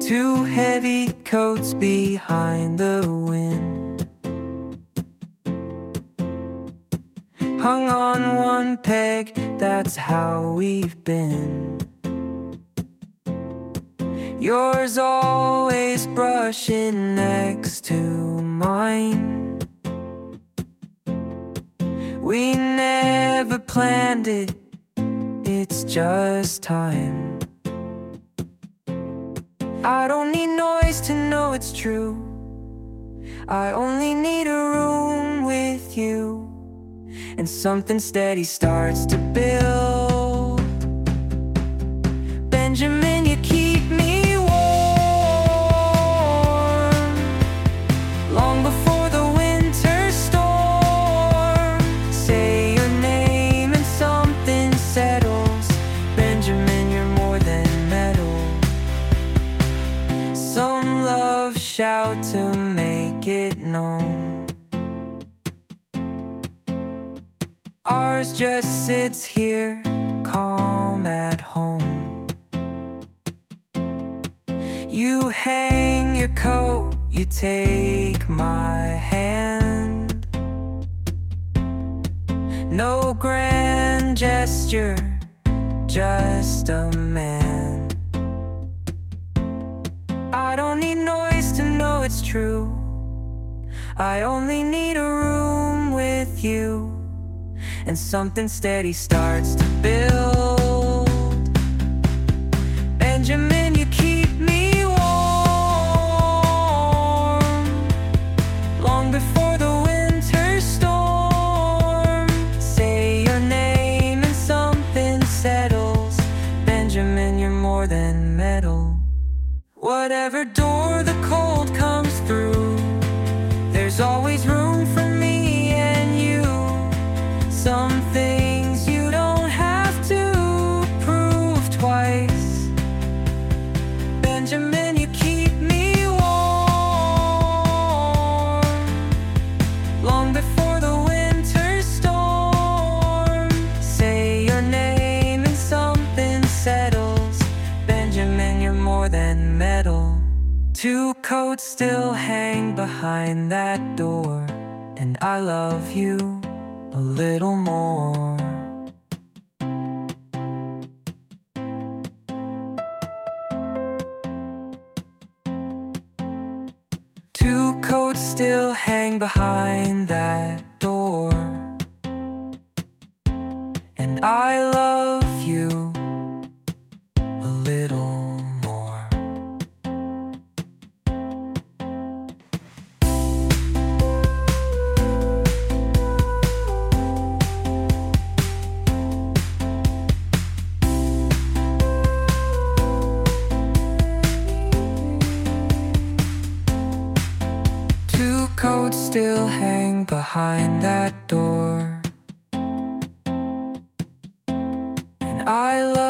Two heavy coats behind the wind, hung on one peg, that's how we've been. Yours always brushing next to mine. We never planned it, it's just time. I don't need noise to know it's true. I only need a room with you, and something steady starts to build. Benjamin, you keep me warm, long before the winter storm. Say your name and something settles. Benjamin, you're more than metal. Some love shout to make it known. Ours just sits here, calm at home. You hang your coat, you take my hand. No grand gesture, just a man. I don't need noise to know it's true. I only need a room with you, and something steady starts to build. Benjamin, you keep me warm, long before the winter storm. Say your name and something settles. Benjamin, you're more than metal. Whatever door the cold comes through, there's always room for me and you. Some things you don't have to prove twice. Benjamin, you keep me warm, long before the winter storm. Say your name and something settles. Benjamin, you're more than metal. Two coats still hang behind that door, and I love you a little more. Two coats still hang behind that door, and I love you a little more. Two coats still hang behind that door, and I love